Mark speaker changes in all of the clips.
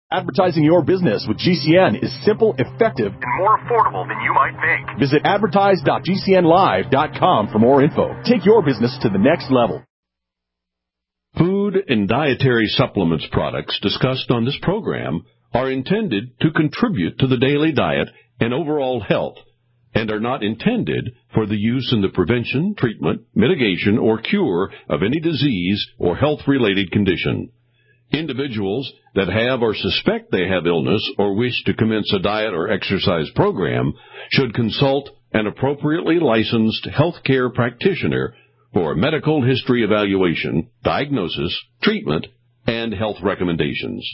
Speaker 1: Advertising your business with GCN is simple, effective, and more affordable than you might think. Visit advertise.gcnlive.com for more info. Take your business to the next level.
Speaker 2: Food and dietary supplements products discussed on this program are intended to contribute to the daily diet and overall health and are not intended for the use in the prevention, treatment, mitigation, or cure of any disease or health-related condition. Individuals that have or suspect they have illness or wish to commence a diet or exercise program should consult an appropriately licensed healthcare practitioner for a medical history evaluation, diagnosis, treatment, and health recommendations.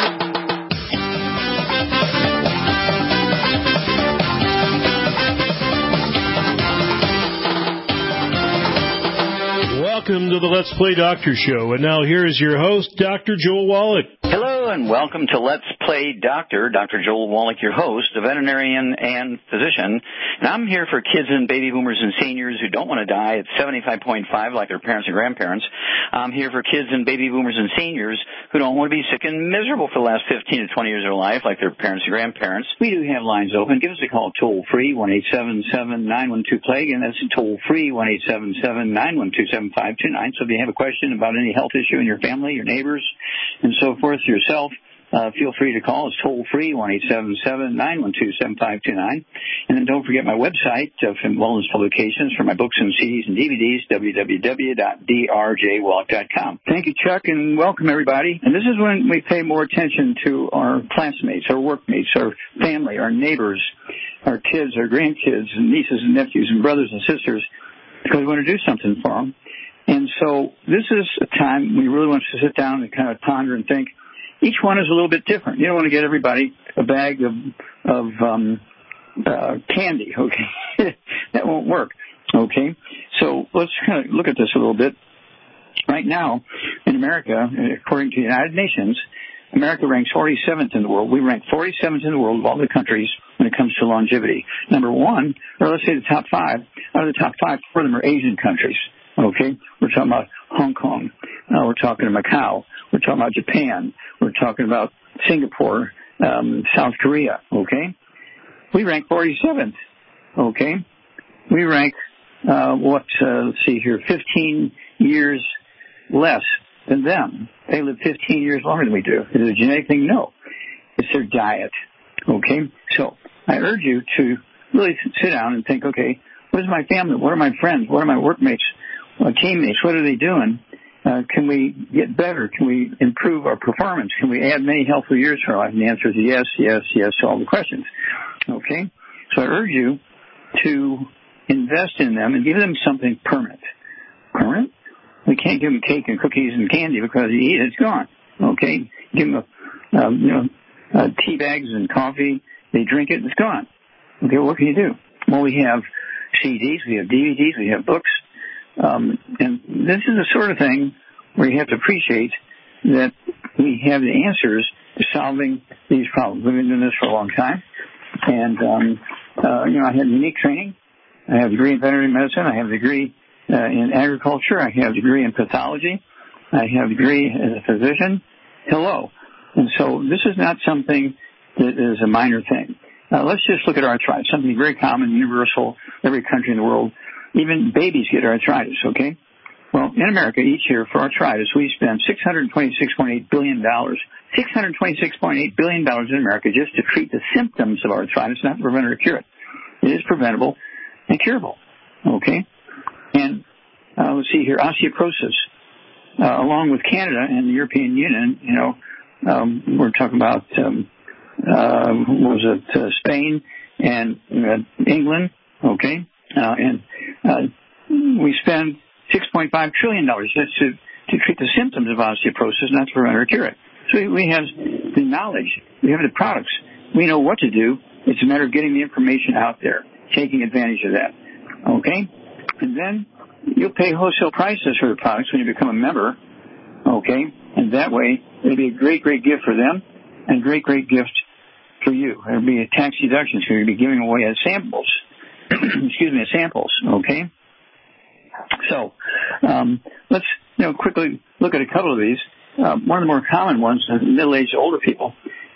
Speaker 3: Welcome to the Let's Play Doctor Show. And now here is your host, Dr. Joel Wallach.
Speaker 4: Hello and welcome to Let's Play Doctor. Dr. Joel Wallach, your host, a veterinarian and physician. And I'm here for kids and baby boomers and seniors who don't want to die at 75.5 like their parents and grandparents. I'm here for kids and baby boomers and seniors who don't want to be sick and miserable for the last 15 to 20 years of their life like their parents and grandparents. We do have lines open. Give us a call toll-free, 1-877-912-PLAGUE, and that's toll-free, 1-877-912-7529. So if you have a question about any health issue in your family, your neighbors, and so forth, yourself, feel free to call. It's toll-free, 1-877-912-7529. And then don't forget my website from Wellness Publications for my books and CDs and DVDs, www.drjwallach.com. Thank you, Chuck, and welcome, everybody. And this is when we pay more attention to our classmates, our workmates, our family, our neighbors, our kids, our grandkids, and nieces and nephews and brothers and sisters, because we want to do something for them. And so this is a time we really want to sit down and kind of ponder and think. Each one is a little bit different. You don't want to get everybody a bag of candy, okay? That won't work, okay? So let's kind of look at this a little bit. Right now, in America, according to the United Nations, America ranks 47th in the world. We rank 47th in the world of all the countries when it comes to longevity. Number one, or let's say the top five, out of the top five, 4 of them are Asian countries. Okay, we're talking about Hong Kong. We're talking about Macau. We're talking about Japan. We're talking about Singapore, South Korea. Okay, we rank 47th. Okay, we rank let's see here, 15 years less than them. They live 15 years longer than we do. Is it a genetic thing? No, it's their diet. Okay, so I urge you to really sit down and think. Okay, what is my family? What are my friends? What are my workmates? Teammates, what are they doing? Can we get better? Can we improve our performance? Can we add many healthy years to our life? And the answer is yes, yes, yes to all the questions. Okay? So I urge you to invest in them and give them something permanent. Permanent? We can't give them cake and cookies and candy because you eat it, it's gone. Okay? Give them tea bags and coffee. They drink it, it's gone. Okay, well, what can you do? Well, we have CDs, we have DVDs, we have books. And this is the sort of thing where you have to appreciate that we have the answers to solving these problems. We've been doing this for a long time. And, I have unique training. I have a degree in veterinary medicine. I have a degree in agriculture. I have a degree in pathology. I have a degree as a physician. Hello. And so this is not something that is a minor thing. Let's just look at arthritis, something very common, universal, every country in the world. Even babies get arthritis, okay? Well, in America, each year for arthritis, we spend $626.8 billion. $626.8 billion in America just to treat the symptoms of arthritis, not to prevent or cure it. It is preventable and curable, okay? And let's see here, osteoporosis. Along with Canada and the European Union, we're talking about, Spain and England, okay? We spend $6.5 trillion just to treat the symptoms of osteoporosis, not to prevent or cure it. So we have the knowledge. We have the products. We know what to do. It's a matter of getting the information out there, taking advantage of that. Okay? And then you'll pay wholesale prices for the products when you become a member. Okay? And that way, it'll be a great, great gift for them and a great, great gift for you. It'll be a tax deduction, so you'll be giving away as samples. Samples, okay? So, let's, quickly look at a couple of these. One of the more common ones, middle-aged older people,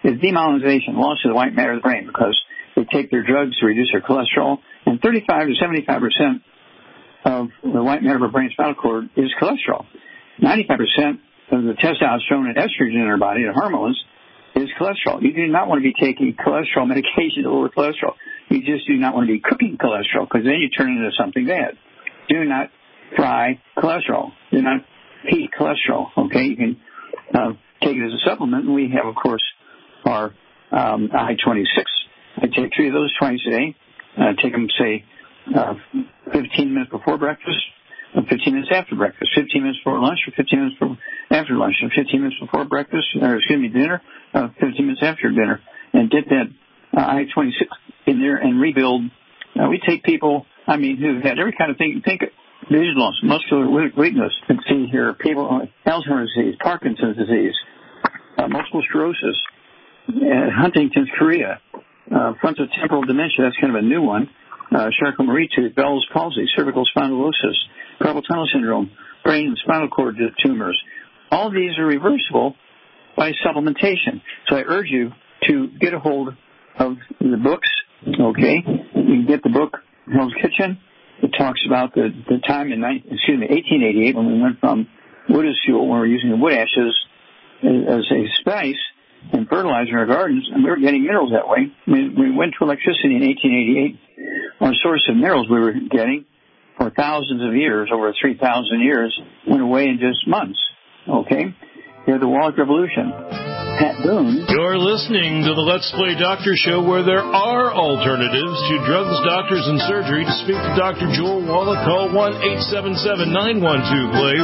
Speaker 4: is demyelinization, loss of the white matter of the brain, because they take their drugs to reduce their cholesterol, and 35 to 75% of the white matter of our brain spinal cord is cholesterol. 95% of the testosterone and estrogen in our body, the hormones, is cholesterol. You do not want to be taking cholesterol medication to lower cholesterol. You just do not want to be cooking cholesterol, because then you turn it into something bad. Do not fry cholesterol. Do not heat cholesterol, okay? You can take it as a supplement, and we have, of course, our I-26. I take 3 of those twice a day. Take them, say, 15 minutes before breakfast, 15 minutes after breakfast, 15 minutes before lunch, or 15 minutes after lunch, and 15 minutes before breakfast, dinner, 15 minutes after dinner, and dip that I-26 in there and rebuild. We take people, who've had every kind of thing. Think vision loss, muscular weakness. You can see here people, Alzheimer's disease, Parkinson's disease, multiple sclerosis, Huntington's chorea, frontotemporal dementia, that's kind of a new one, Charcot-Marie-Tooth, Bell's palsy, cervical spondylosis, carpal tunnel syndrome, brain and spinal cord tumors. All of these are reversible by supplementation. So I urge you to get a hold of the books, okay? You can get the book, Hell's Kitchen. It talks about the time in 1888 when we went from wood as fuel, when we were using the wood ashes as a spice and fertilizer in our gardens, and we were getting minerals that way. We went to electricity in 1888. Our source of minerals we were getting for thousands of years, over 3,000 years, went away in just months, okay? They're the Wallach Revolution. Pat Boone.
Speaker 3: You're listening to the Let's Play Doctor Show, where there are alternatives to drugs, doctors, and surgery. To speak to Dr. Joel Wallach, call 1-877-912-PLAY,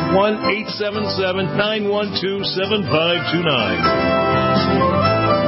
Speaker 3: 1-877-912-7529.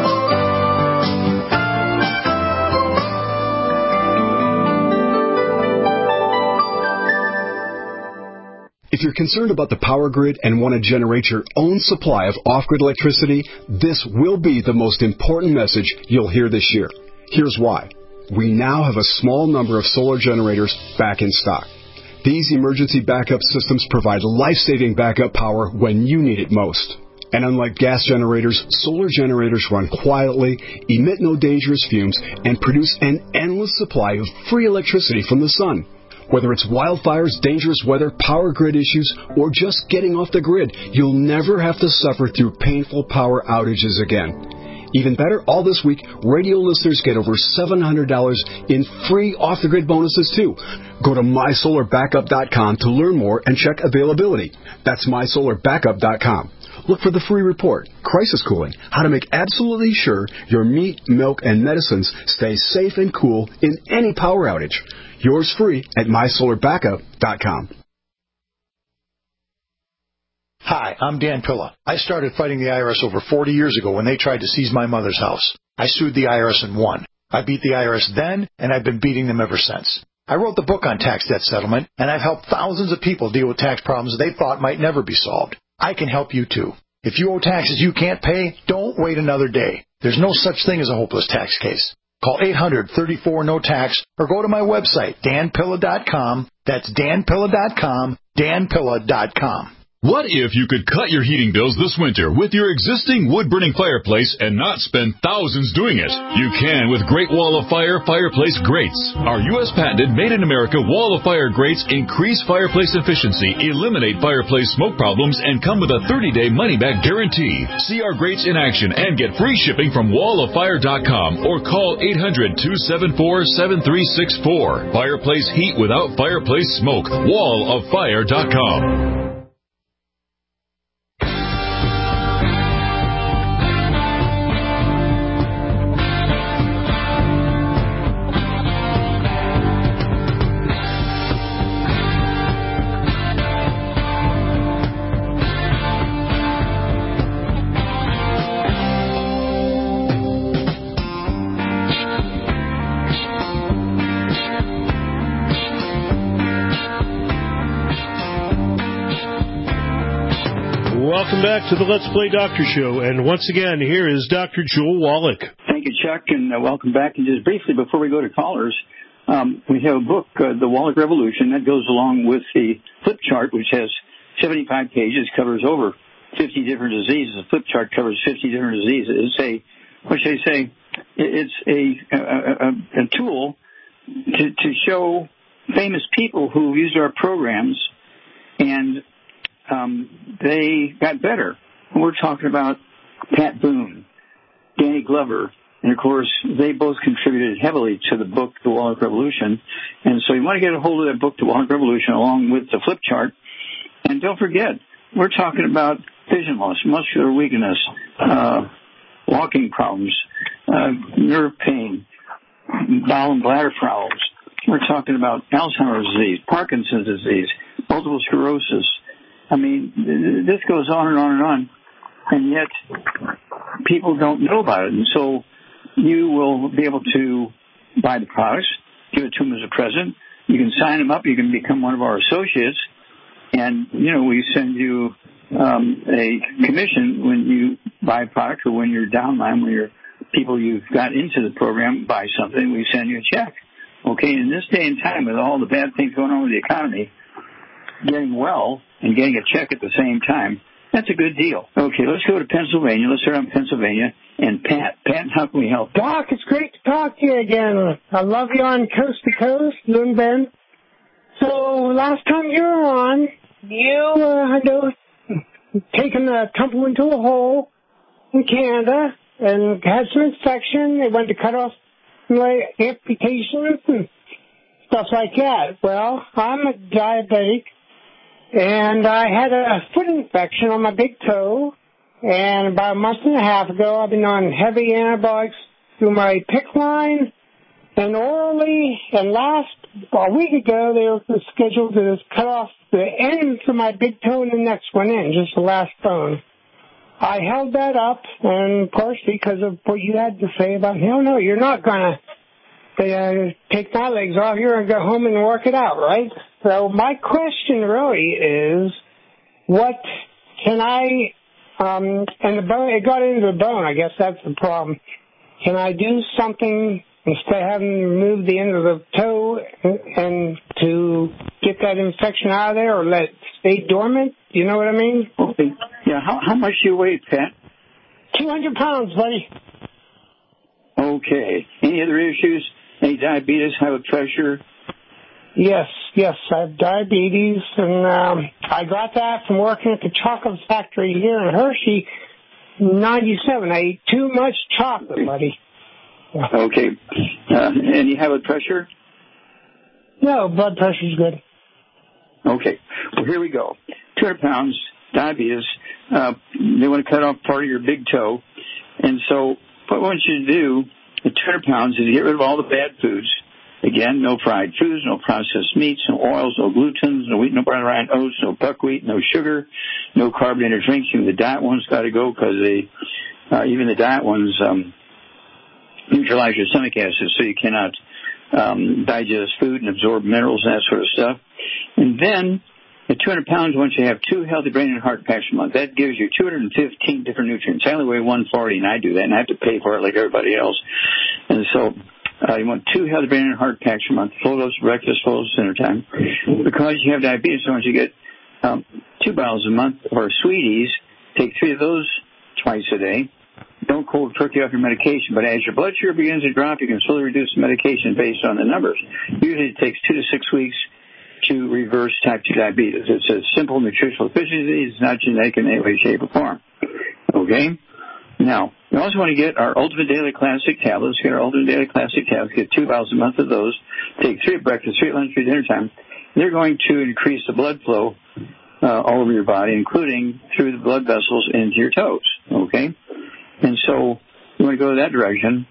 Speaker 5: If you're concerned about the power grid and want to generate your own supply of off-grid electricity, this will be the most important message you'll hear this year. Here's why. We now have a small number of solar generators back in stock. These emergency backup systems provide life-saving backup power when you need it most. And unlike gas generators, solar generators run quietly, emit no dangerous fumes, and produce an endless supply of free electricity from the sun. Whether it's wildfires, dangerous weather, power grid issues, or just getting off the grid, you'll never have to suffer through painful power outages again. Even better, all this week, radio listeners get over $700 in free off-the-grid bonuses, too. Go to mysolarbackup.com to learn more and check availability. That's mysolarbackup.com. Look for the free report, Crisis Cooling, how to make absolutely sure your meat, milk, and medicines stay safe and cool in any power outage. Yours free at mysolarbackup.com.
Speaker 6: Hi, I'm Dan Pilla. I started fighting the IRS over 40 years ago when they tried to seize my mother's house. I sued the IRS and won. I beat the IRS then, and I've been beating them ever since. I wrote the book on tax debt settlement, and I've helped thousands of people deal with tax problems they thought might never be solved. I can help you, too. If you owe taxes you can't pay, don't wait another day. There's no such thing as a hopeless tax case. Call 800-34-NO-TAX or go to my website, danpilla.com. That's danpilla.com, danpilla.com.
Speaker 7: What if you could cut your heating bills this winter with your existing wood-burning fireplace and not spend thousands doing it? You can with Great Wall of Fire fireplace grates. Our U.S. patented made-in-America Wall of Fire grates increase fireplace efficiency, eliminate fireplace smoke problems, and come with a 30-day money-back guarantee. See our grates in action and get free shipping from walloffire.com or call 800-274-7364. Fireplace heat without fireplace smoke. walloffire.com.
Speaker 3: Welcome back to the Let's Play Doctor Show, and once again, here is Dr. Joel Wallach.
Speaker 4: Thank you, Chuck, and welcome back. And just briefly, before we go to callers, we have a book, The Wallach Revolution, that goes along with the flip chart, which has 75 pages, covers over 50 different diseases. The flip chart covers 50 different diseases. It's a which they say it's a tool to show famous people who used our programs and they got better. We're talking about Pat Boone, Danny Glover, and of course they both contributed heavily to the book, The Wallach Revolution. And so you want to get a hold of that book, The Wallach Revolution, along with the flip chart. And don't forget, we're talking about vision loss, muscular weakness, walking problems, nerve pain, bowel and bladder problems. We're talking about Alzheimer's disease, Parkinson's disease, multiple sclerosis. I mean, this goes on and on and on, and yet people don't know about it. And so you will be able to buy the products, give it to them as a present. You can sign them up. You can become one of our associates. And, you know, we send you a commission when you buy a product or when you're downline, when you're people you've got into the program buy something, we send you a check. Okay, in this day and time with all the bad things going on with the economy, getting well and getting a check at the same time, that's a good deal. Okay, let's go to Pennsylvania. Let's start on Pennsylvania. And Pat, how can we help?
Speaker 8: Doc, it's great to talk to you again. I love you on Coast to Coast, you and Ben. So last time you were on, you taken a tumble into a hole in Canada and had some infection. They went to cut off amputations and stuff like that. Well, I'm a diabetic, and I had a foot infection on my big toe, and about a month and a half ago, I've been on heavy antibiotics through my PICC line and orally, and a week ago, they were scheduled to cut off the ends of my big toe and the next one in, just the last bone. I held that up, and of course, because of what you had to say about, no, you're not going to take my legs off. You're going to go home and work it out, right? So my question really is, what can I, and the bone, it got into the bone, I guess that's the problem. Can I do something instead of having to remove the end of the toe and to get that infection out of there or let it stay dormant? You know what I mean?
Speaker 4: Okay. Yeah, how much do you weigh, Pat?
Speaker 8: 200 pounds, buddy.
Speaker 4: Okay. Any other issues? Any diabetes, high blood pressure?
Speaker 8: Yes, I have diabetes, and I got that from working at the chocolate factory here in Hershey, 97. I ate too much chocolate, buddy. Yeah.
Speaker 4: Okay. Any high blood pressure?
Speaker 8: No, blood pressure's good.
Speaker 4: Okay. Well, here we go. 200 pounds, diabetes. They want to cut off part of your big toe. And so what I want you to do at 200 pounds is get rid of all the bad foods. Again, no fried foods, no processed meats, no oils, no glutens, no wheat, no brown rice, oats, no buckwheat, no sugar, no carbonated drinks. Even the diet ones got to go because even the diet ones neutralize your stomach acid, so you cannot digest food and absorb minerals and that sort of stuff. And then at 200 pounds, once you have 2 healthy brain and heart packs a month, that gives you 215 different nutrients. I only weigh 140, and I do that, and I have to pay for it like everybody else. And so you want 2 healthy brain and heart packs a month, full dose breakfast, full dose dinner time. Because you have diabetes, once you get 2 bottles a month or Sweeties, take 3 of those twice a day. Don't cold turkey off your medication, but as your blood sugar begins to drop, you can slowly reduce the medication based on the numbers. Usually it takes 2 to 6 weeks to reverse type 2 diabetes. It's a simple nutritional deficiency. It's not genetic in any way, shape, or form. Okay? Now, you also want to get our Ultimate Daily Classic tablets. Get our Ultimate Daily Classic tablets. Get 2 bottles a month of those. Take 3 at breakfast, 3 at lunch, 3 at dinner time. They're going to increase the blood flow all over your body, including through the blood vessels into your toes. Okay? And so you want to go that direction.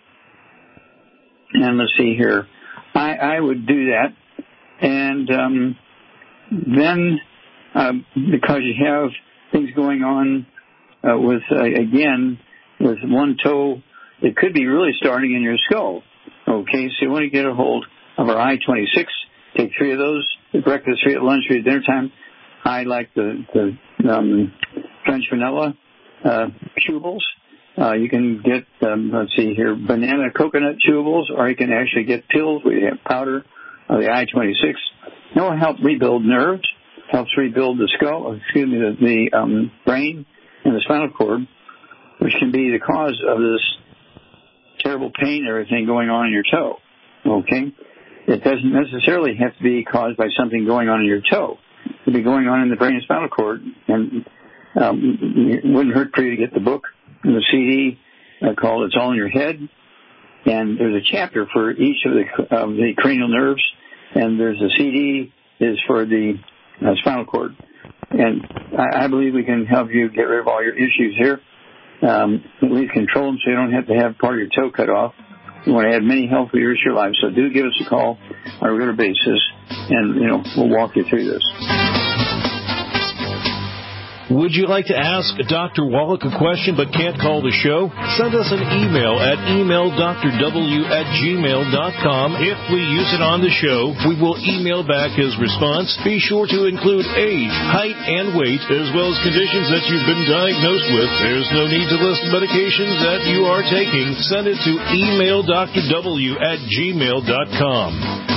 Speaker 4: And let's see here. I would do that. And then because you have things going on with one toe, it could be really starting in your skull. Okay, so you want to get a hold of our I-26. Take 3 of those at breakfast, 3 at lunch, 3 at dinner time. I like the French vanilla chewables. You can get, let's see here, banana coconut chewables, or you can actually get pills. We have powder of the I-26. It will help rebuild nerves, helps rebuild the skull, the brain and the spinal cord, which can be the cause of this terrible pain and everything going on in your toe. Okay? It doesn't necessarily have to be caused by something going on in your toe. It could be going on in the brain and spinal cord. And it wouldn't hurt for you to get the book and the CD called It's All in Your Head. And there's a chapter for each of the cranial nerves. And there's a CD is for the spinal cord. And I believe we can help you get rid of all your issues here. At least control them so you don't have to have part of your toe cut off. You want to add many healthy years to your life. So do give us a call on a regular basis, and, we'll walk you through this.
Speaker 3: Would you like to ask Dr. Wallach a question but can't call the show? Send us an email at emaildrw@gmail.com. If we use it on the show, we will email back his response. Be sure to include age, height, and weight, as well as conditions that you've been diagnosed with. There's no need to list medications that you are taking. Send it to emaildrw@gmail.com.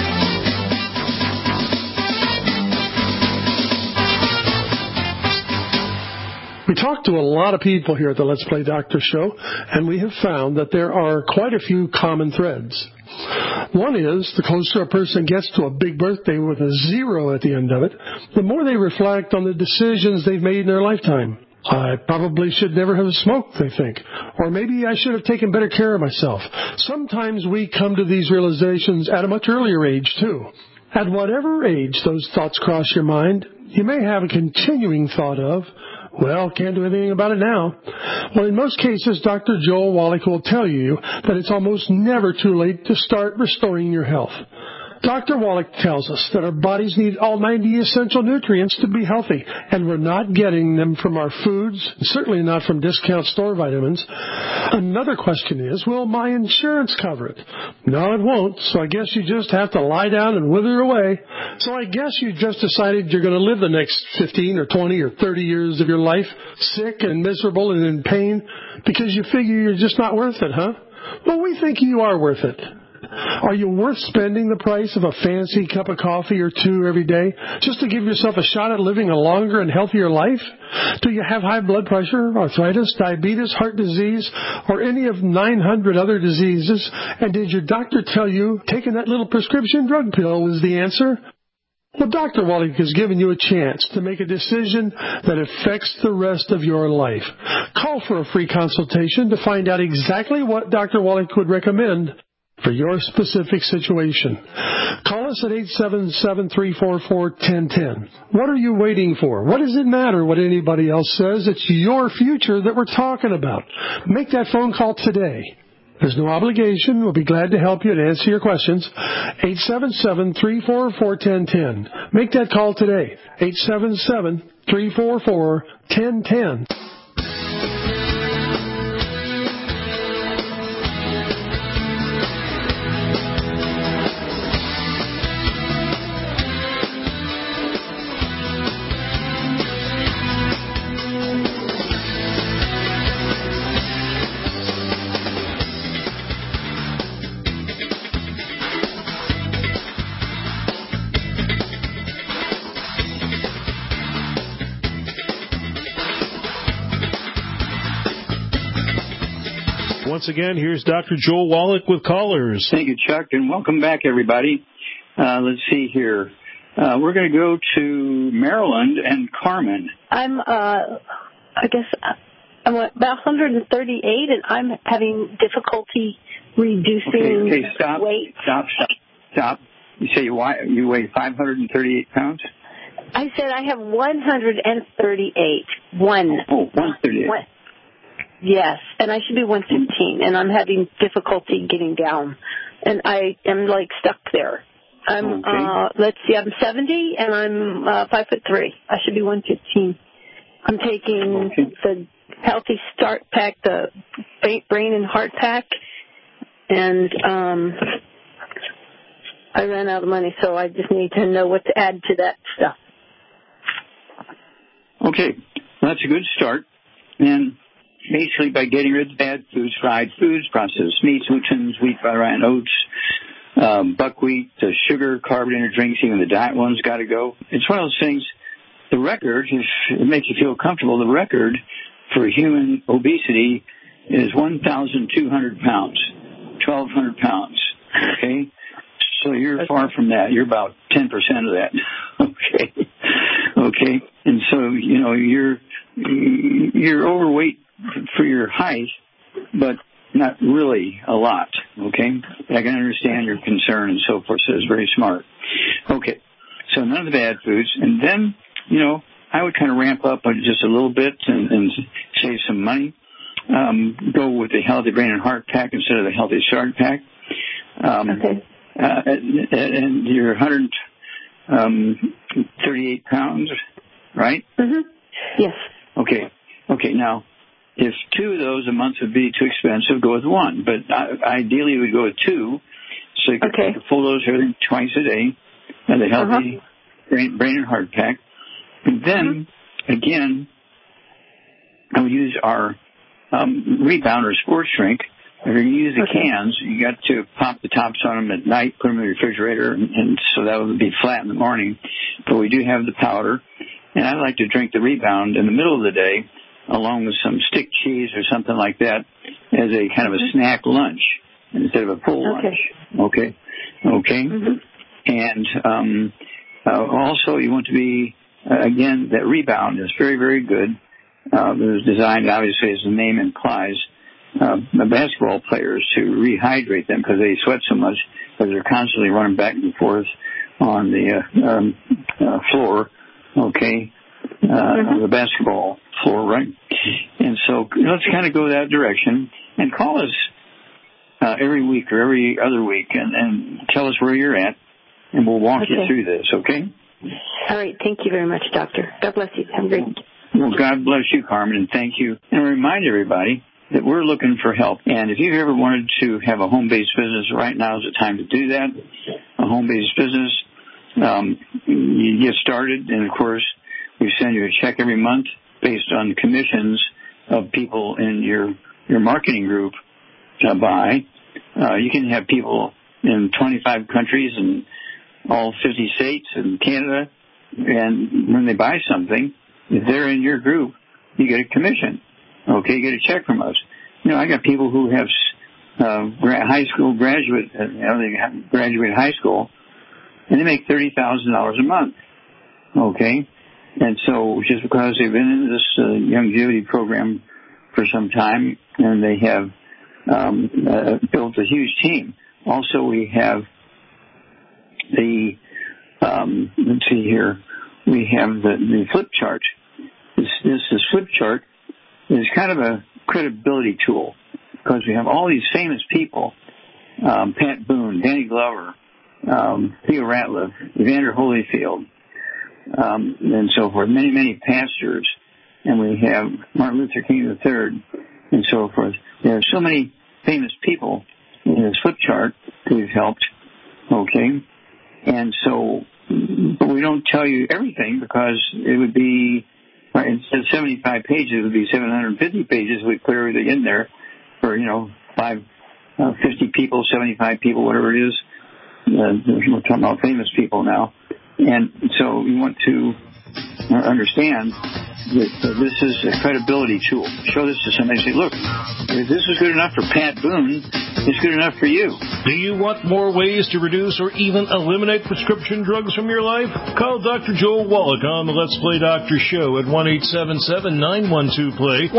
Speaker 9: We talk to a lot of people here at the Let's Play Doctor show, and we have found that there are quite a few common threads. One is, the closer a person gets to a big birthday with a 0 at the end of it, the more they reflect on the decisions they've made in their lifetime. I probably should never have smoked, they think. Or maybe I should have taken better care of myself. Sometimes we come to these realizations at a much earlier age, too. At whatever age those thoughts cross your mind, you may have a continuing thought of, well, can't do anything about it now. Well, in most cases, Dr. Joel Wallach will tell you that it's almost never too late to start restoring your health. Dr. Wallach tells us that our bodies need all 90 essential nutrients to be healthy, and we're not getting them from our foods, certainly not from discount store vitamins. Another question is, will my insurance cover it? No, it won't, so I guess you just have to lie down and wither away. So I guess you just decided you're going to live the next 15 or 20 or 30 years of your life sick and miserable and in pain because you figure you're just not worth it, huh? Well, we think you are worth it. Are you worth spending the price of a fancy cup of coffee or two every day just to give yourself a shot at living a longer and healthier life? Do you have high blood pressure, arthritis, diabetes, heart disease, or any of 900 other diseases? And did your doctor tell you taking that little prescription drug pill was the answer? Well, Dr. Wallach has given you a chance to make a decision that affects the rest of your life. Call for a free consultation to find out exactly what Dr. Wallach would recommend for your specific situation. Call us at 877-344-1010. What are you waiting for? What does it matter what anybody else says? It's your future that we're talking about. Make that phone call today. There's no obligation. We'll be glad to help you and answer your questions. 877-344-1010. Make that call today. 877-344-1010.
Speaker 3: Once again, here's Dr. Joel Wallach with callers.
Speaker 4: Thank you, Chuck, and welcome back, everybody. Let's see here. We're going to go to Maryland and Carmen.
Speaker 10: I'm about 138, and I'm having difficulty reducing weight.
Speaker 4: Stop. You say you weigh 538 pounds?
Speaker 10: I said I have 138.
Speaker 4: 138.
Speaker 10: Yes, and I should be 115, and I'm having difficulty getting down, and I am stuck there. I'm let's see, I'm 70 and I'm 5'3". I should be 115. I'm taking the Healthy Start Pack, the brain and heart pack, and I ran out of money, so I just need to know what to add to that stuff.
Speaker 4: Okay, well, that's a good start, and basically by getting rid of bad foods, fried foods, processed meats, glutens, wheat, butter, and oats, buckwheat, sugar, carbonated drinks, even the diet ones got to go. It's one of those things, the record, if it makes you feel comfortable, the record for human obesity is 1,200 pounds, 1,200 pounds. Okay, so you're far from that. You're about 10% of that. Okay, and so you're overweight for your height, but not really a lot. Okay, I can understand your concern and so forth. So it's very smart. Okay, so none of the bad foods, and then I would kind of ramp up just a little bit and save some money. Go with the Healthy Brain and Heart Pack instead of the Healthy Start Pack. Okay. And you're 138 pounds, right?
Speaker 10: Mm-hmm. Yes.
Speaker 4: Okay. Now, if 2 of those a month would be too expensive, go with 1. But ideally, you would go with 2, so you could take a full dose everything twice a day, and the Healthy Brain and Heart Pack. And then, again, I would use our Rebound or Sports Drink. If you're going to use the cans, you got to pop the tops on them at night, put them in the refrigerator, and so that would be flat in the morning. But we do have the powder, and I like to drink the Rebound in the middle of the day, along with some stick cheese or something like that, as a kind of a snack lunch instead of a full lunch. Okay. And also, you want to be again, that Rebound is very, very good. It was designed, obviously, as the name implies, basketball players to rehydrate them because they sweat so much because they're constantly running back and forth on the floor, on the basketball floor, right? And so let's kind of go that direction and call us every week or every other week and tell us where you're at, and we'll walk you through this, okay?
Speaker 10: All right. Thank you very much, Doctor. God bless you. Have a great day.
Speaker 4: Well, God bless you, Carmen, and thank you. And remind everybody that we're looking for help. And if you've ever wanted to have a home-based business, right now is the time to do that. A home-based business, you get started, and, of course, we send you a check every month based on commissions of people in your marketing group buy. You can have people in 25 countries and all 50 states and Canada, and when they buy something, if they're in your group, you get a commission. Okay, you get a check from us. I got people who have high school graduate, they graduated high school, and they make $30,000 a month. Okay, and so just because they've been in this longevity program for some time, and they have built a huge team. Also, we have let's see here, we have the flip chart. This flip chart is kind of a credibility tool because we have all these famous people, Pat Boone, Danny Glover, Theo Ratliff, Evander Holyfield, and so forth, many, many pastors, and we have Martin Luther King III, and so forth. There are so many famous people in this flip chart that we've helped, and so, but we don't tell you everything because it would be, instead of 75 pages, it would be 750 pages. We put everything in there for, 50 people, 75 people, whatever it is. We're talking about famous people now. And so we want to understand that this is a credibility tool. Show this to somebody and say, look, if this is good enough for Pat Boone, it's good enough for you.
Speaker 3: Do you want more ways to reduce or even eliminate prescription drugs from your life? Call Dr. Joel Wallach on the Let's Play Doctor Show at 1-877-912-PLAY,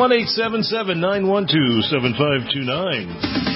Speaker 3: 1-877-912-7529.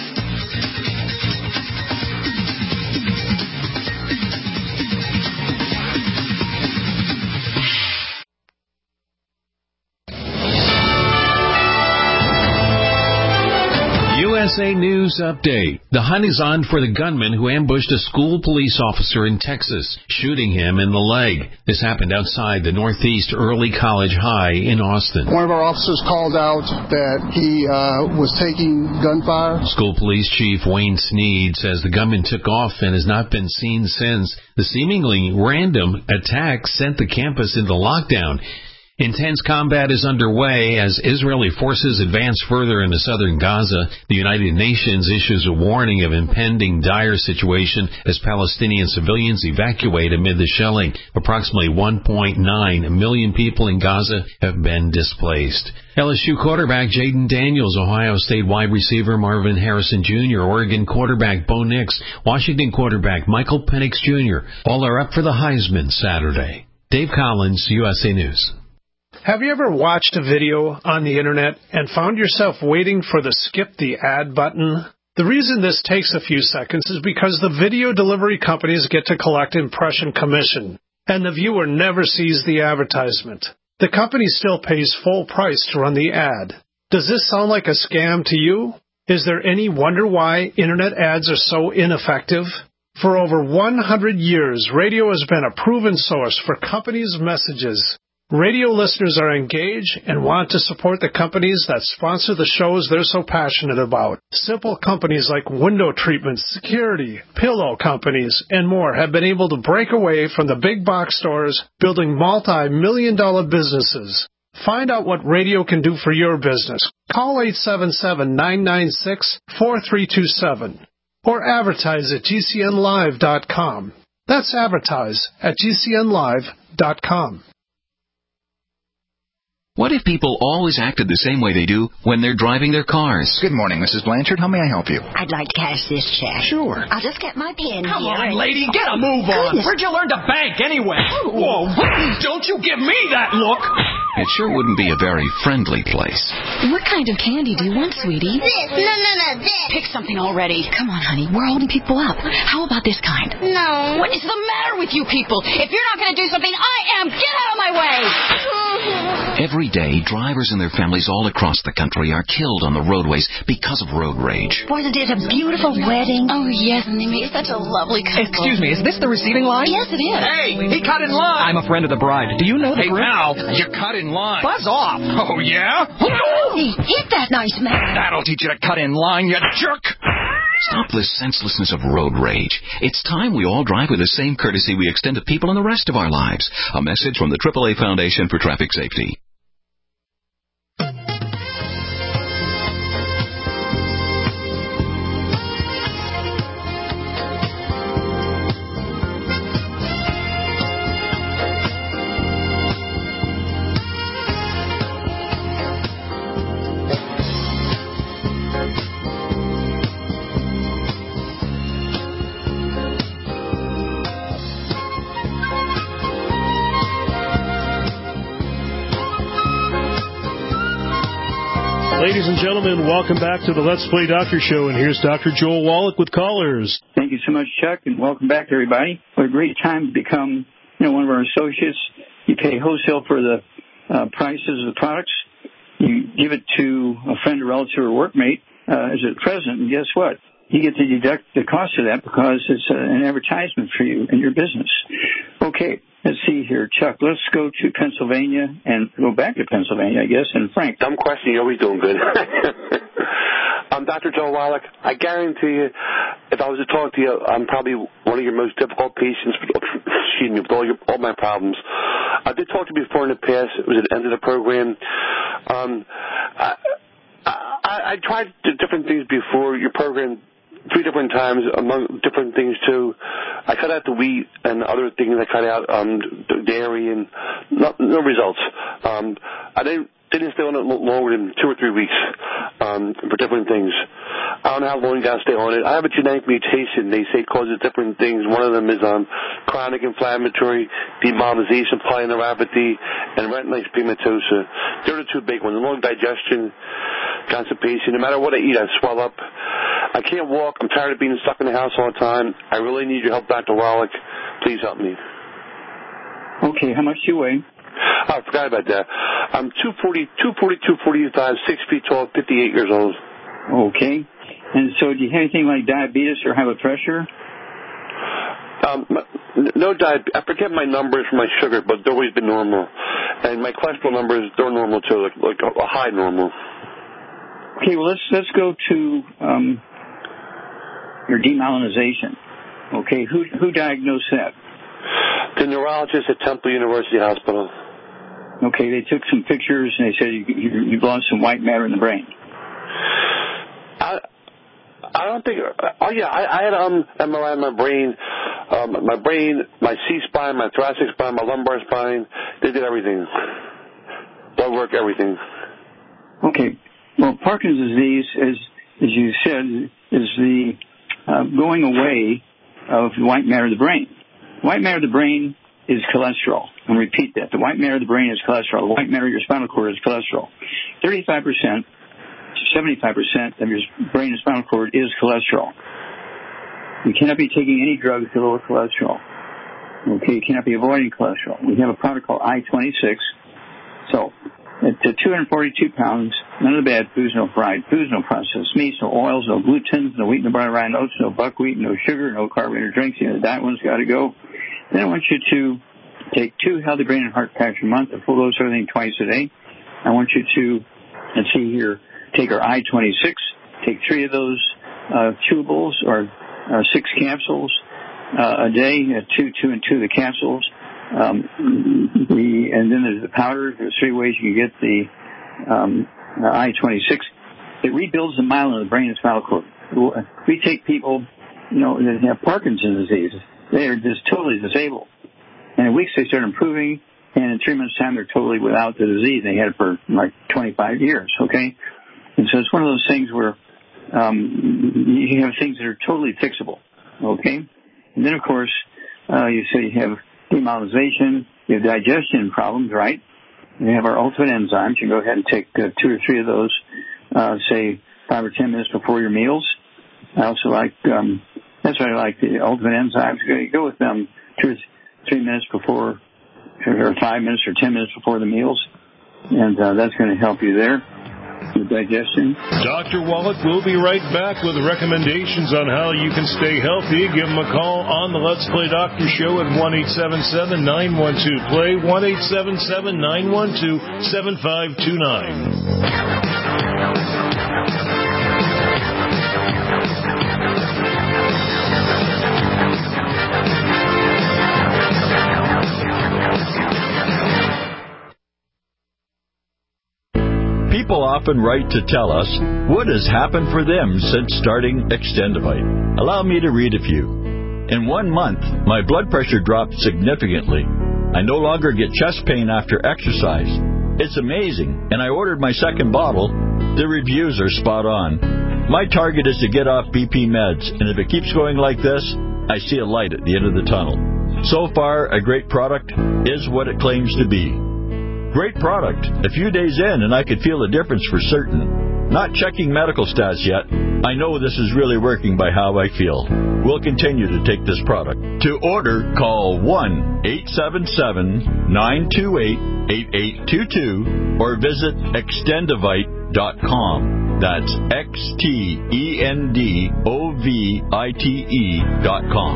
Speaker 11: USA News Update. The hunt is on for the gunman who ambushed a school police officer in Texas, shooting him in the leg. This happened outside the Northeast Early College High in Austin.
Speaker 12: One of our officers called out that he was taking gunfire.
Speaker 11: School Police Chief Wayne Sneed says the gunman took off and has not been seen since. The seemingly random attack sent the campus into lockdown. Intense combat is underway as Israeli forces advance further into southern Gaza. The United Nations issues a warning of impending dire situation as Palestinian civilians evacuate amid the shelling. Approximately 1.9 million people in Gaza have been displaced. LSU quarterback Jaden Daniels, Ohio State wide receiver Marvin Harrison Jr., Oregon quarterback Bo Nix, Washington quarterback Michael Penix Jr. all are up for the Heisman Saturday. Dave Collins, USA News.
Speaker 9: Have you ever watched a video on the internet and found yourself waiting for the skip the ad button? The reason this takes a few seconds is because the video delivery companies get to collect impression commission, and the viewer never sees the advertisement. The company still pays full price to run the ad. Does this sound like a scam to you? Is there any wonder why internet ads are so ineffective? For over 100 years, radio has been a proven source for companies' messages. Radio listeners are engaged and want to support the companies that sponsor the shows they're so passionate about. Simple companies like window treatments, security, pillow companies, and more have been able to break away from the big box stores, building multi-million-dollar businesses. Find out what radio can do for your business. Call 877-996-4327 or advertise at GCNlive.com. That's advertise at GCNlive.com.
Speaker 13: What if people always acted the same way they do when they're driving their cars?
Speaker 14: Good morning, Mrs. Blanchard. How may I help you?
Speaker 15: I'd like to cash this check.
Speaker 14: Sure.
Speaker 15: I'll just get my pen
Speaker 16: Come
Speaker 15: here.
Speaker 16: on, lady, get a move on.
Speaker 15: Goodness.
Speaker 16: Where'd you learn to bank anyway? Whoa, don't you give me that look.
Speaker 13: It sure wouldn't be a very friendly place.
Speaker 15: What kind of candy do you want, sweetie?
Speaker 17: This. No, this.
Speaker 15: Pick something already. Come on, honey. We're holding people up. How about this kind?
Speaker 17: No.
Speaker 15: What is the matter with you people? If you're not going to do something, I am. Get out of my way.
Speaker 13: Every day, drivers and their families all across the country are killed on the roadways because of road rage.
Speaker 15: Wasn't it a beautiful wedding? Oh, yes, and they made such a lovely couple.
Speaker 16: Excuse me, is this the receiving line?
Speaker 15: Yes, it is.
Speaker 16: Hey, he cut in line. I'm a friend of the bride. Do you know the group? Hey, pal, you cut in line. Buzz off. Oh, yeah?
Speaker 15: Hey, hit that nice man.
Speaker 16: That'll teach you to cut in line, you jerk.
Speaker 13: Stop this senselessness of road rage. It's time we all drive with the same courtesy we extend to people in the rest of our lives. A message from the AAA Foundation for Traffic Safety.
Speaker 3: Ladies and gentlemen, welcome back to the Let's Play Doctor Show, and here's Dr. Joel Wallach with callers.
Speaker 4: Thank you so much, Chuck, and welcome back, everybody. What a great time to become, one of our associates. You pay wholesale for the prices of the products. You give it to a friend, or relative, or workmate as a present, and guess what? You get to deduct the cost of that because it's an advertisement for you and your business. Okay, let's see here. Chuck, let's go to Pennsylvania and go back to Pennsylvania, I guess, and Frank.
Speaker 18: Dumb question, you're always doing good. I'm Dr. Joe Wallach. I guarantee you, if I was to talk to you, I'm probably one of your most difficult patients, excuse me, with all my problems. I did talk to you before in the past. It was at the end of the program. I tried different things before your program 3 different times, among different things too. I cut out the wheat and other things. I cut out dairy and no results. I didn't stay on it longer than 2 or 3 weeks for different things. I don't know how long you got to stay on it. I have a genetic mutation. They say it causes different things. One of them is chronic inflammatory demyelinization, polyneuropathy, and retinitis pigmentosa. They're the 2 big ones. Long digestion, constipation. No matter what I eat, I swell up. I can't walk. I'm tired of being stuck in the house all the time. I really need your help, Dr. Wallach. Please help me.
Speaker 4: Okay, how much do you weigh?
Speaker 18: Oh, I forgot about that. I'm 245, 6 feet tall, 58 years old.
Speaker 4: Okay. And so do you have anything like diabetes or high blood pressure?
Speaker 18: No diabetes. I forget my numbers for my sugar, but they've always been normal. And my cholesterol numbers, they're normal too, like a high normal.
Speaker 4: Okay, well, let's go to your demyelinization. Okay, who diagnosed that?
Speaker 18: The neurologist at Temple University Hospital.
Speaker 4: Okay, they took some pictures and they said you've lost some white matter in the brain.
Speaker 18: I don't think. Oh yeah, I had MRI in my brain, my C-spine, my thoracic spine, my lumbar spine. They did everything. Blood work, everything.
Speaker 4: Okay. Well, Parkinson's disease, as you said, is the going away of the white matter of the brain. White matter of the brain is cholesterol. And repeat that. The white matter of the brain is cholesterol. The white matter of your spinal cord is cholesterol. 35% to 75% of your brain and spinal cord is cholesterol. You cannot be taking any drugs to lower cholesterol. Okay, you cannot be avoiding cholesterol. We have a product called I-26. So, at 242 pounds, none of the bad foods, no fried foods, no processed meats, no oils, no gluten, no wheat, no barley, rye, no oats, no buckwheat, no sugar, no carbonated drinks. The diet one's got to go. Then I want you to take 2 healthy brain and heart packs a month, a full dose of everything twice a day. I want you to, let's see here, take our I-26, take 3 of those chewables or 6 capsules a day, 2, and 2 of the capsules. And then there's the powder. There's 3 ways you can get the I-26. It rebuilds the myelin of the brain and spinal cord. We take people, that have Parkinson's disease. They are just totally disabled. And in weeks they start improving, and in 3 months' time they're totally without the disease. They had it for like 25 years, okay? And so it's one of those things where you have things that are totally fixable, okay? And then, of course, you say you have demyelinization, you have digestion problems, right? You have our ultimate enzymes. You go ahead and take 2 or 3 of those, say 5 or 10 minutes before your meals. I also like, that's why I like the ultimate enzymes. You go with them 2 or 3 minutes before, or 5 minutes or 10 minutes before the meals, and that's going to help you there. With digestion.
Speaker 3: Dr. Wallach will be right back with recommendations on how you can stay healthy. Give him a call on the Let's Play Doctor Show at 1-877-912-PLAY, 1-877-912-7529.
Speaker 17: People often write to tell us what has happened for them since starting Extendivite. Allow me to read a few. In 1 month, my blood pressure dropped significantly. I no longer get chest pain after exercise. It's amazing, and I ordered my second bottle. The reviews are spot on. My target is to get off BP meds, and if it keeps going like this, I see a light at the end of the tunnel. So far, a great product is what it claims to be. Great product. A few days in, and I could feel a difference for certain. Not checking medical stats yet. I know this is really working by how I feel. We'll continue to take this product. To order, call 1-877-928-8822 or visit Extendivite.com. That's XTENDOVITE.com.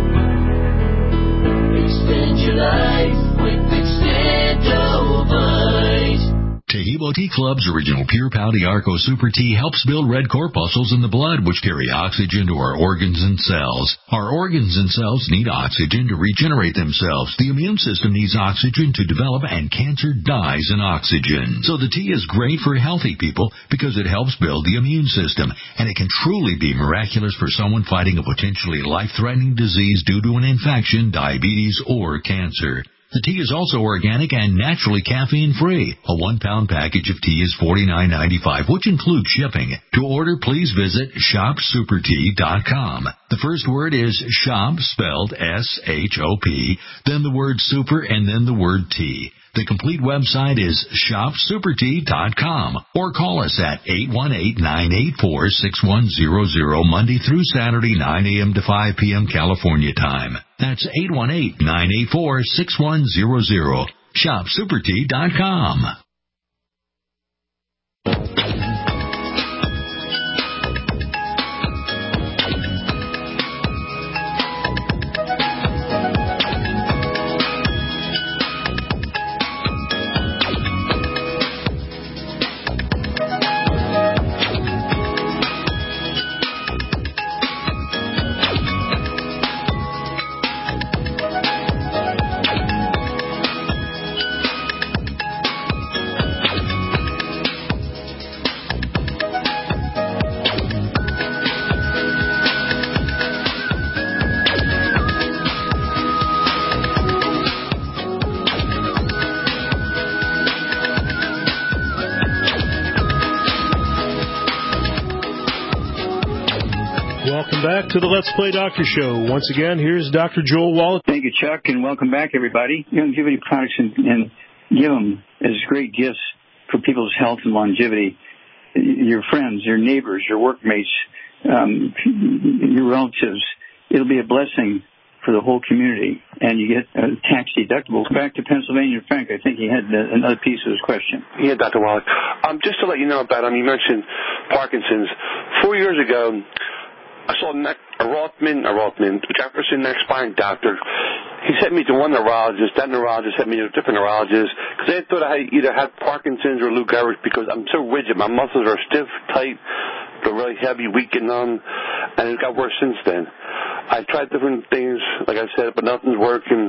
Speaker 19: Extend your life with Extendovite.
Speaker 7: Taheebo Tea Club's original Pure Pau Arco Super Tea helps build red corpuscles in the blood, which carry oxygen to our organs and cells. Our organs and cells need oxygen to regenerate themselves. The immune system needs oxygen to develop, and cancer dies in oxygen. So the tea is great for healthy people because it helps build the immune system, and it can truly be miraculous for someone fighting a potentially life-threatening disease due to an infection, diabetes, or cancer. The tea is also organic and naturally caffeine-free. A 1-pound package of tea is $49.95, which includes shipping. To order, please visit ShopSuperTea.com. The first word is shop, spelled S-H-O-P, then the word super, and then the word tea. The complete website is ShopSuperTea.com, or call us at 818-984-6100, Monday through Saturday, 9 a.m. to 5 p.m. California time. That's 818-984-6100. ShopSuperTea.com.
Speaker 3: Welcome back to the Let's Play Doctor Show. Once again, here's Dr. Joel Wallach.
Speaker 4: Thank you, Chuck, and welcome back, everybody. Longevity products and give them as great gifts for people's health and longevity. Your friends, your neighbors, your workmates, your relatives. It'll be a blessing for the whole community, and you get tax deductible. Back to Pennsylvania, Frank. I think he had another piece of his question.
Speaker 18: Yeah, Dr. Wallach. Just to let you know about you mentioned Parkinson's. 4 years ago, I saw a Rothman, Jefferson neck spine doctor. He sent me to one neurologist. That neurologist sent me to a different neurologist because they thought I either had Parkinson's or Lou Gehrig's because I'm so rigid. My muscles are stiff, tight, they're really heavy, weak, and numb, and it got worse since then. I tried different things, like I said, but nothing's working.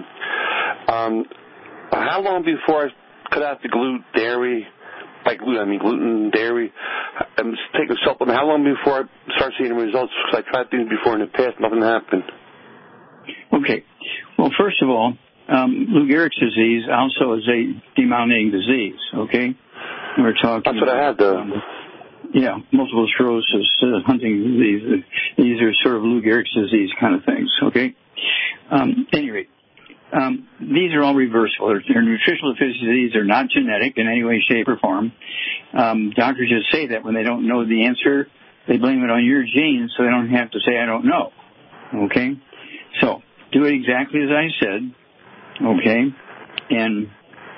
Speaker 18: How long before I cut out the dairy? Like gluten, dairy, and take a supplement. How long before I start seeing results? Because I tried things before in the past, nothing happened.
Speaker 4: Okay. Well, first of all, Lou Gehrig's disease also is a demyelinating disease, okay? We're talking...
Speaker 18: That's what I had, though.
Speaker 4: Multiple sclerosis, Huntington's disease. These are sort of Lou Gehrig's disease kind of things, okay? Anyway. These are all reversible. They're nutritional deficiencies. They're not genetic in any way, shape, or form. Doctors just say that when they don't know the answer, they blame it on your genes, so they don't have to say, I don't know. Okay? So, do it exactly as I said. Okay? And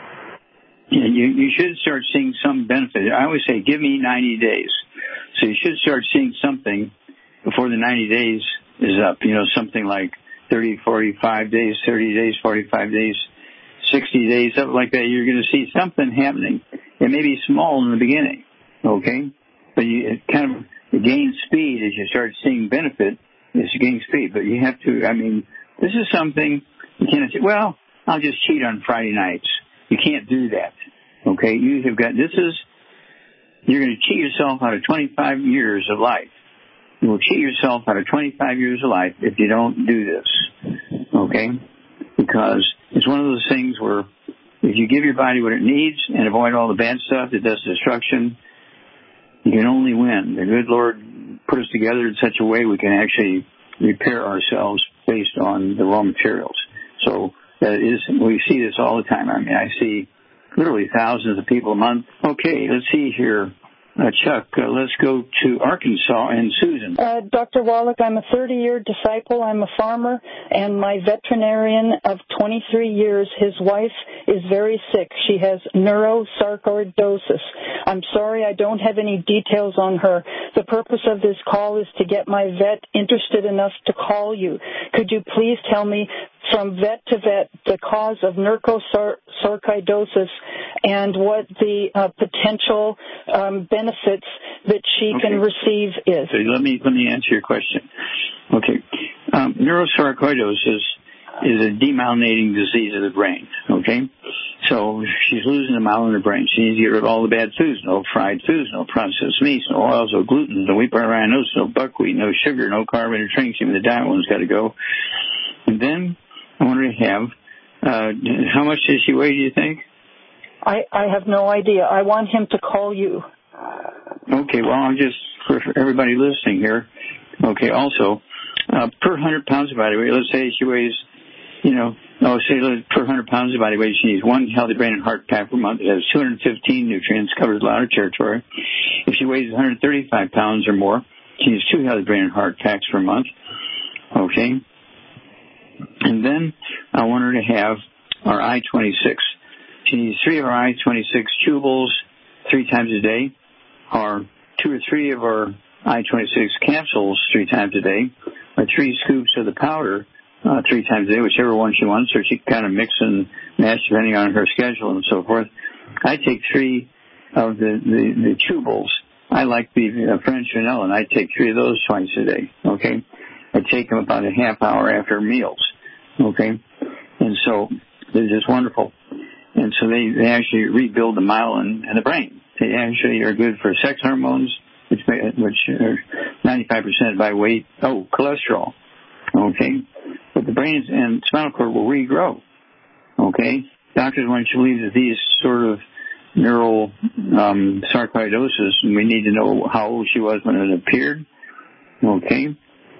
Speaker 4: you should start seeing some benefit. I always say, give me 90 days. So you should start seeing something before the 90 days is up. Something like 30, 45 days, 30 days, 45 days, 60 days, something like that. You're going to see something happening. It may be small in the beginning, okay? But it gains speed as you start seeing benefit. It's gaining speed. But you have to, this is something you can't say, well, I'll just cheat on Friday nights. You can't do that, okay? You're going to cheat yourself out of 25 years of life. You will cheat yourself out of 25 years of life if you don't do this, okay? Because it's one of those things where if you give your body what it needs and avoid all the bad stuff that does destruction, you can only win. The good Lord put us together in such a way we can actually repair ourselves based on the raw materials. So we see this all the time. I see literally thousands of people a month. Okay, let's see here. Chuck, let's go to Arkansas and Susan.
Speaker 20: Dr. Wallach, I'm a 30-year disciple. I'm a farmer, and my veterinarian of 23 years, his wife is very sick. She has neurosarcoidosis. I'm sorry I don't have any details on her. The purpose of this call is to get my vet interested enough to call you. Could you please tell me from vet to vet the cause of neurosarcoidosis and what the potential benefits that she can receive is?
Speaker 4: So let me answer your question. Okay. Neurosarcoidosis is a demyelinating disease of the brain, okay? So she's losing a mile in her brain. She needs to get rid of all the bad foods, no fried foods, no processed meats, no oils, no gluten, no wheat, barley, oats, no buckwheat, no sugar, no carbonated drinks. Even the diet one's got to go. And then I want her to have, how much does she weigh, do you think?
Speaker 20: I have no idea. I want him to call you.
Speaker 4: Okay, well, I'm just, for everybody listening here, okay, also, per 100 pounds of body weight, let's say she weighs, per 100 pounds of body weight, she needs one healthy brain and heart pack per month. It has 215 nutrients, covers a lot of territory. If she weighs 135 pounds or more, she needs 2 healthy brain and heart packs per month, okay? And then I want her to have our I-26. She needs 3 of our I-26 chewables 3 times a day, or 2 or 3 of our I-26 capsules 3 times a day, or 3 scoops of the powder 3 times a day, whichever one she wants, or she can kind of mix and match depending on her schedule and so forth. I take 3 of the chewables. I like the French vanilla, and I take 3 of those twice a day, okay? I take them about a half hour after meals, okay? And so they're just wonderful. And so they actually rebuild the myelin in the brain. They actually are good for sex hormones, which are 95% by weight. Oh, cholesterol, okay? But the brain and spinal cord will regrow, okay? Doctors want you to believe that these sort of neural sarcoidosis, and we need to know how old she was when it appeared, okay?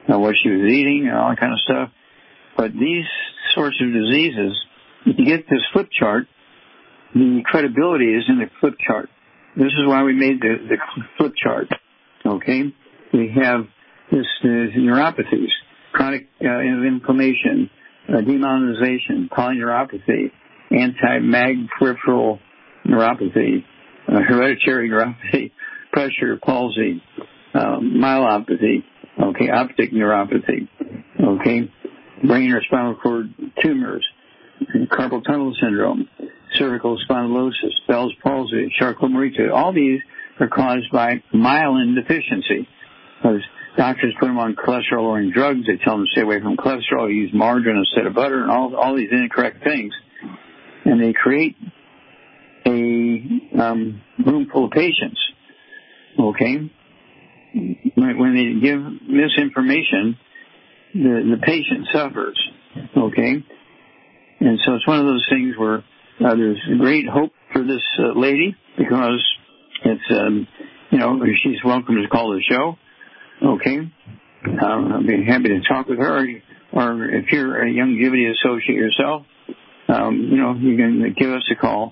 Speaker 4: what she was eating, and all that kind of stuff. But these sorts of diseases, if you get this flip chart, the credibility is in the flip chart. This is why we made the flip chart. Okay? We have this neuropathies, chronic inflammation, demyelinization, polyneuropathy, anti-mag peripheral neuropathy, hereditary neuropathy, pressure, palsy, myelopathy, okay, optic neuropathy, okay, brain or spinal cord tumors, carpal tunnel syndrome, cervical spondylosis, Bell's palsy, Charcot-Marie-Tooth. All these are caused by myelin deficiency. Because doctors put them on cholesterol-lowering drugs. They tell them to stay away from cholesterol, use margarine instead of butter, and all these incorrect things. And they create a room full of patients. Okay? When they give misinformation, the patient suffers. Okay? And so it's one of those things where there's great hope for this lady, because it's, she's welcome to call the show. Okay. I'll be happy to talk with her. Or if you're a Youngevity associate yourself, you can give us a call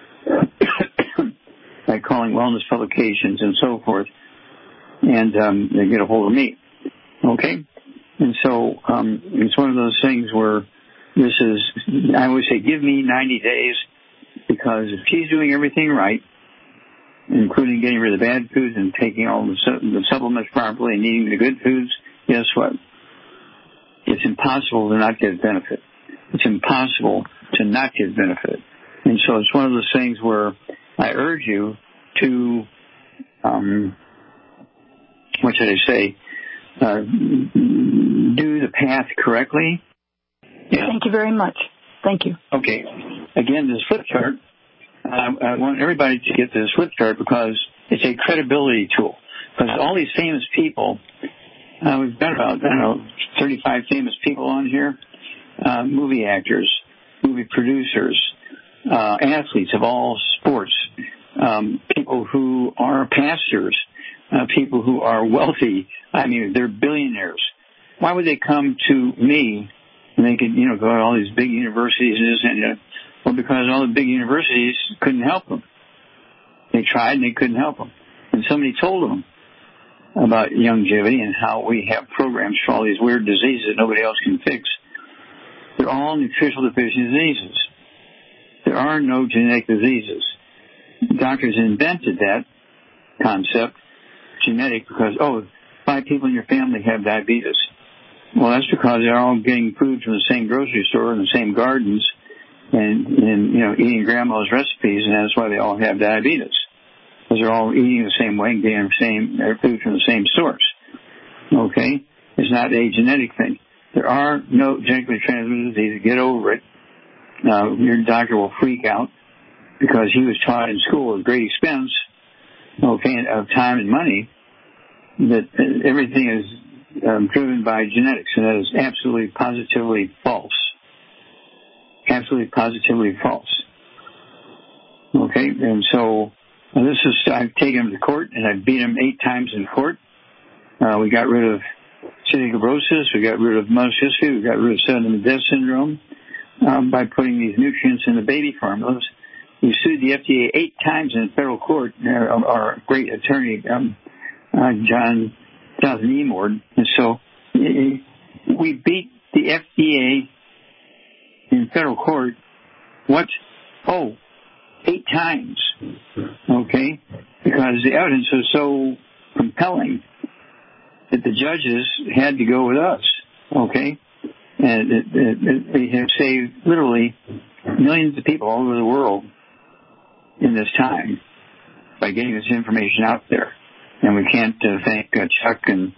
Speaker 4: by calling Wellness Publications and so forth, and they get a hold of me. Okay? And so it's one of those things where this is, I always say, give me 90 days, because if she's doing everything right, including getting rid of the bad foods and taking all the supplements properly and eating the good foods, guess what? It's impossible to not get benefit. It's impossible to not get benefit. And so it's one of those things where I urge you to, what should I say, do the path correctly.
Speaker 20: Yeah. Thank you very much. Thank you.
Speaker 4: Okay. Again, this flip chart, I want everybody to get this flip chart, because it's a credibility tool. Because all these famous people, we've got about, 35 famous people on here, movie actors, movie producers, athletes of all sports, people who are pastors, people who are wealthy. I mean, they're billionaires. Why would they come to me and they could, go to all these big universities and well, because all the big universities couldn't help them. They tried and they couldn't help them. And somebody told them about Youngevity and how we have programs for all these weird diseases that nobody else can fix. They're all nutritional deficiency diseases. There are no genetic diseases. Doctors invented that concept, genetic, because, 5 people in your family have diabetes. Well, that's because they're all getting food from the same grocery store and the same gardens and eating grandma's recipes, and that's why they all have diabetes. Because they're all eating the same way and getting their food from the same source. Okay? It's not a genetic thing. There are no genetically transmitted diseases. Get over it. Your doctor will freak out because he was taught in school at great expense, of time and money, that everything is driven by genetics, and that is absolutely, positively false. Absolutely, positively false. Okay, and so I've taken him to court, and I've beat him 8 times in court. We got rid of cystic fibrosis, we got rid of muscular dystrophy, we got rid of sudden death syndrome by putting these nutrients in the baby formulas. We sued the FDA 8 times in federal court. Our great attorney, Jonathan Emord, and so we beat the FDA in federal court. What? 8 times. Okay? Because the evidence was so compelling that the judges had to go with us. Okay? And they have saved literally millions of people all over the world in this time by getting this information out there. And we can't thank Chuck and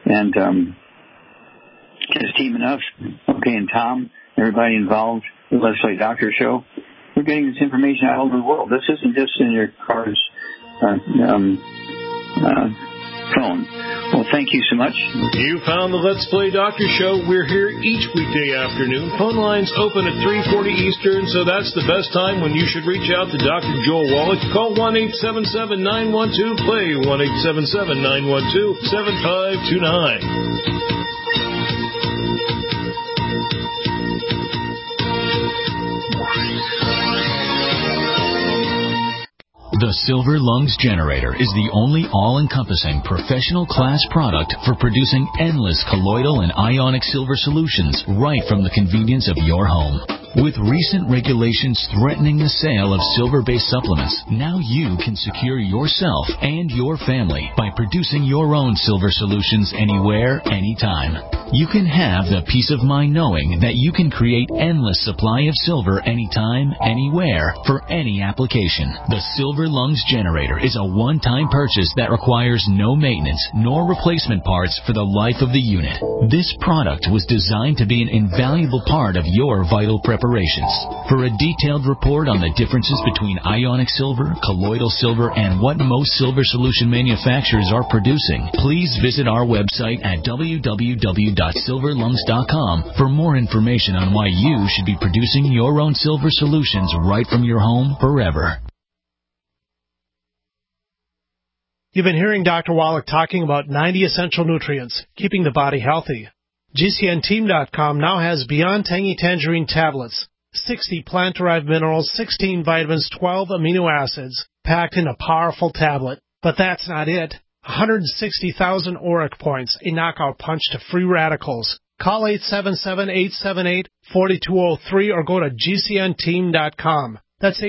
Speaker 4: his team enough. Okay, and Tom, everybody involved with Let's Play Doctor Show. We're getting this information out all over the world. This isn't just in your car's phone. Well, thank you so much.
Speaker 3: You found the Let's Play Doctor Show. We're here each weekday afternoon. Phone lines open at 3:40 Eastern, so that's the best time when you should reach out to Dr. Joel Wallach. Call 1-877-912-PLAY, 1-877-912-7529.
Speaker 21: The Silver Lungs Generator is the only all-encompassing professional class product for producing endless colloidal and ionic silver solutions right from the convenience of your home. With recent regulations threatening the sale of silver-based supplements, now you can secure yourself and your family by producing your own silver solutions anywhere, anytime. You can have the peace of mind knowing that you can create endless supply of silver anytime, anywhere, for any application. The Silver Lungs Generator is a one-time purchase that requires no maintenance nor replacement parts for the life of the unit. This product was designed to be an invaluable part of your vital preparations. For a detailed report on the differences between ionic silver, colloidal silver, and what most silver solution manufacturers are producing, please visit our website at www.silverlungs.com for more information on why you should be producing your own silver solutions right from your home forever.
Speaker 22: You've been hearing Dr. Wallach talking about 90 essential nutrients, keeping the body healthy. GCNteam.com now has Beyond Tangy Tangerine tablets, 60 plant-derived minerals, 16 vitamins, 12 amino acids, packed in a powerful tablet. But that's not it. 160,000 auric points, a knockout punch to free radicals. Call 877-878-4203 or go to GCNteam.com. That's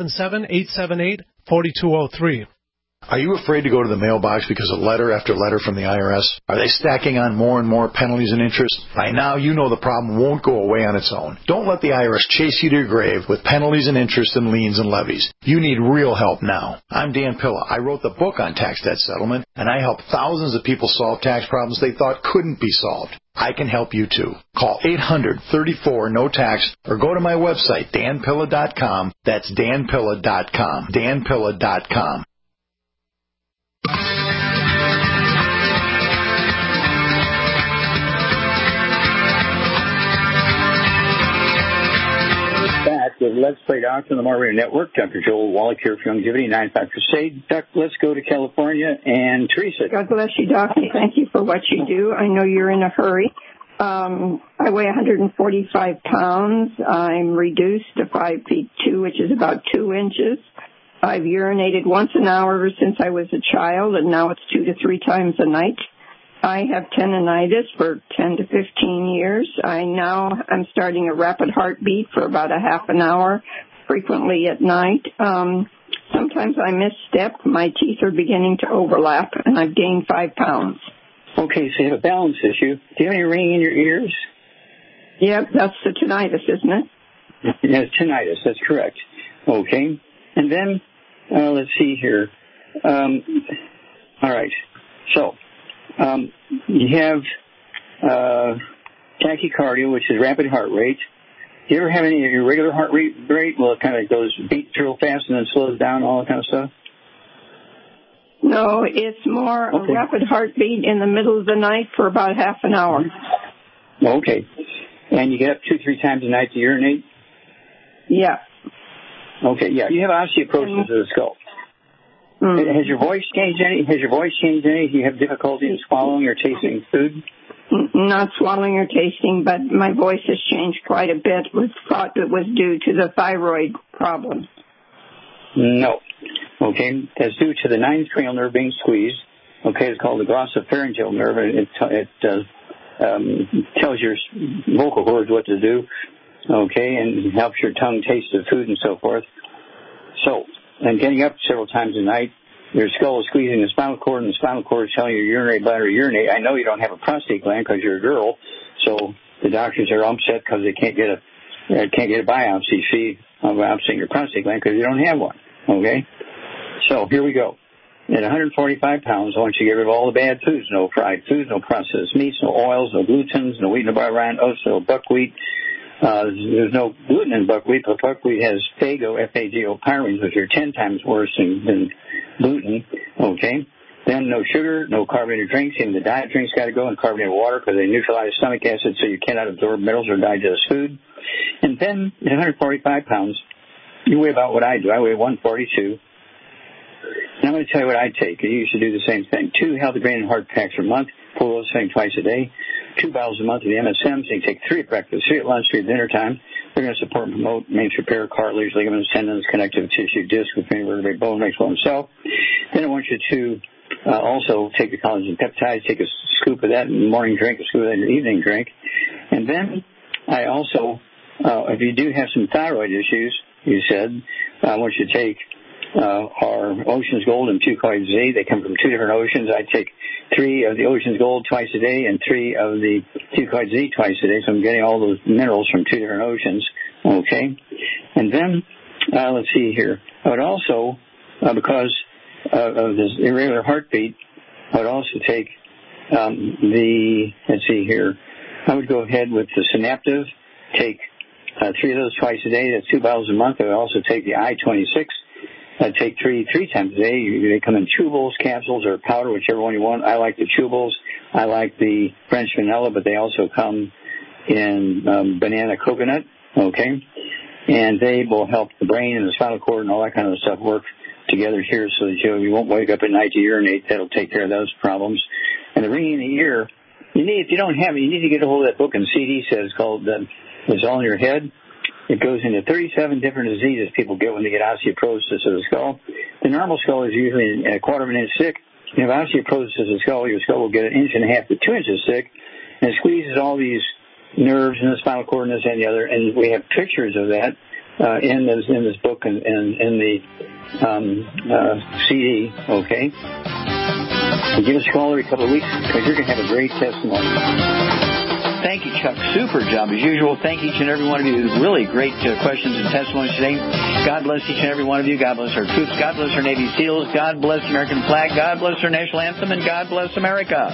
Speaker 22: 877-878-4203.
Speaker 6: Are you afraid to go to the mailbox because of letter after letter from the IRS? Are they stacking on more and more penalties and interest? By now, you know the problem won't go away on its own. Don't let the IRS chase you to your grave with penalties and interest and liens and levies. You need real help now. I'm Dan Pilla. I wrote the book on tax debt settlement, and I help thousands of people solve tax problems they thought couldn't be solved. I can help you too. Call 800-34-NO-TAX or go to my website, danpilla.com. That's danpilla.com. danpilla.com.
Speaker 4: Back with Let's Play Doctor on the Mar Radio Network. Dr. Joel Wallach here for Longevity 95 Crusade. Doc, let's go to California and Teresa.
Speaker 23: God bless you, Doctor. Thank you for what you do. I know you're in a hurry. I weigh 145 pounds. I'm reduced to 5'2", which is about 2 inches. I've urinated once an hour since I was a child, and now it's 2 to 3 times a night. I have tendinitis for 10 to 15 years. I'm starting a rapid heartbeat for about a half an hour, frequently at night. Sometimes I misstep. My teeth are beginning to overlap, and I've gained 5 pounds.
Speaker 4: Okay, so you have a balance issue. Do you have any ringing in your ears?
Speaker 23: Yep, that's the tinnitus, isn't it?
Speaker 4: Yes, tinnitus, that's correct. Okay, and then let's see here. All right, so you have tachycardia, which is rapid heart rate. Do you ever have any irregular heart rate? Well, it kind of goes beats real fast and then slows down, all that kind of stuff?
Speaker 23: No, it's more a rapid heartbeat in the middle of the night for about half an hour.
Speaker 4: Okay. And you get up 2-3 times a night to urinate?
Speaker 23: Yeah.
Speaker 4: Okay, yeah. You have osteoporosis of the skull. Has your voice changed any? Do you have difficulty in swallowing or tasting food?
Speaker 23: Not swallowing or tasting, but my voice has changed quite a bit. We thought it was due to the thyroid problem.
Speaker 4: No. Okay, that's due to the 9th cranial nerve being squeezed. Okay, it's called the glossopharyngeal nerve, and it tells your vocal cords what to do. Okay, and helps your tongue taste the food and so forth. So, and getting up several times a night, your skull is squeezing the spinal cord, and the spinal cord is telling your urinary bladder to urinate. I know you don't have a prostate gland because you're a girl, so the doctors are upset because they can't get a biopsy fee of biopsying your prostate gland because you don't have one. Okay, so here we go. At 145 pounds, I want you to get rid of all the bad foods: no fried foods, no processed meats, no oils, no glutens, no wheat, no barley, oats, no buckwheat. There's no gluten in buckwheat, but buckwheat has Fago, F-A-G-O, pyrines, which are 10 times worse than gluten. Okay, Then no sugar, no carbonated drinks. Even the diet drinks got to go, and carbonated water because they neutralize stomach acid so you cannot absorb minerals or digest food. And then at 145 pounds, you weigh about what I do. I weigh 142. And I'm going to tell you what I take. You should do the same thing. 2 healthy brain and heart packs per month. 4 of those things twice a day. 2 bottles a month of the MSM. So you take 3 at breakfast, 3 at lunch, 3 at dinner time. They're going to support and promote maintenance repair, cartilage, ligaments, tendons, connective tissue, disc, within vertebrae, bone, makes bone cell. Then I want you to also take the collagen peptides. Take a scoop of that in the morning drink, a scoop of that in the evening drink. And then I also, if you do have some thyroid issues, you said, I want you to take our Ocean's Gold and 2-Coid Z. They come from 2 different oceans. I take 3 of the Ocean's Gold twice a day and 3 of the 2-Coid Z twice a day. So I'm getting all those minerals from 2 different oceans. Okay. And then, let's see here. I would also, because of this irregular heartbeat, I would also take let's see here. I would go ahead with the Synaptive, take 3 of those twice a day. That's 2 bottles a month. I would also take the I-26. I'd take 3 times a day. They come in chewables, capsules, or powder, whichever one you want. I like the chewables. I like the French vanilla, but they also come in banana coconut, okay? And they will help the brain and the spinal cord and all that kind of stuff work together here so that you won't wake up at night to urinate. That'll take care of those problems. And the ringing in the ear, if you don't have it, you need to get a hold of that book and CD says called It's All in Your Head. It goes into 37 different diseases people get when they get osteoporosis of the skull. The normal skull is usually a quarter of an inch thick. If you have osteoporosis of the skull, your skull will get 1.5 inches to 2 inches thick, and it squeezes all these nerves in the spinal cord and this and the other. And we have pictures of that in this book and in the CD. Okay, so give us a call every couple of weeks because you're going to have a great testimony.
Speaker 1: Thank you, Chuck. Super job as usual. Thank each and every one of you. Really great questions and testimonies today. God bless each and every one of you. God bless our troops. God bless our Navy SEALs. God bless the American flag. God bless our national anthem. And God bless America.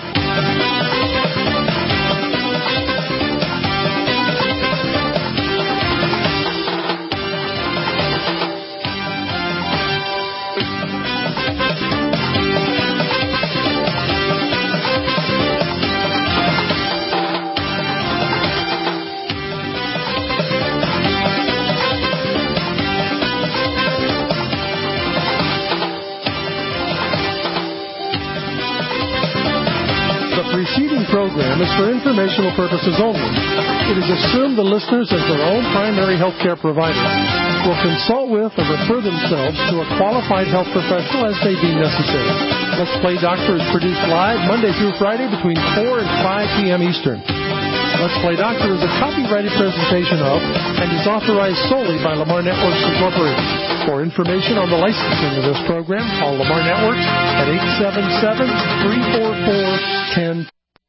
Speaker 9: Program is for informational purposes only. It is assumed the listeners, as their own primary health care provider, will consult with or refer themselves to a qualified health professional as may be necessary. Let's Play Doctor is produced live Monday through Friday between 4 and 5 p.m. Eastern. Let's Play Doctor is a copyrighted presentation of and is authorized solely by Lamar Networks Incorporated. For information on the licensing of this program, call Lamar Networks at 877-344-10.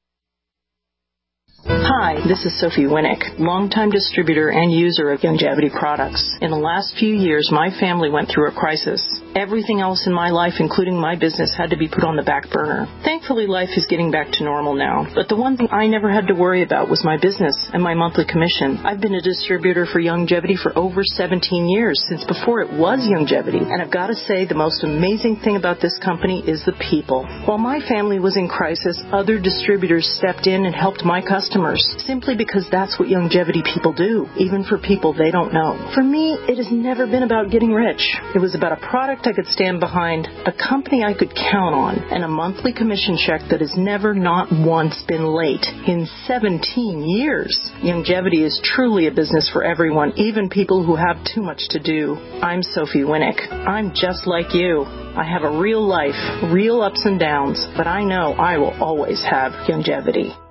Speaker 2: Hi, this is Sophie Winnick, longtime distributor and user of Youngevity products. In the last few years, my family went through a crisis. Everything else in my life, including my business, had to be put on the back burner. Thankfully, life is getting back to normal now. But the one thing I never had to worry about was my business and my monthly commission. I've been a distributor for Youngevity for over 17 years, since before it was Youngevity. And I've got to say, the most amazing thing about this company is the people. While my family was in crisis, other distributors stepped in and helped my customers, simply because that's what Youngevity people do, even for people they don't know. For me, it has never been about getting rich. It was about a product I could stand behind, a company I could count on, and a monthly commission check that has never, not once, been late in 17 years. Youngevity is truly a business for everyone, even people who have too much to do. I'm Sophie Winnick. I'm just like you. I have a real life, real ups and downs, but I know I will always have Youngevity.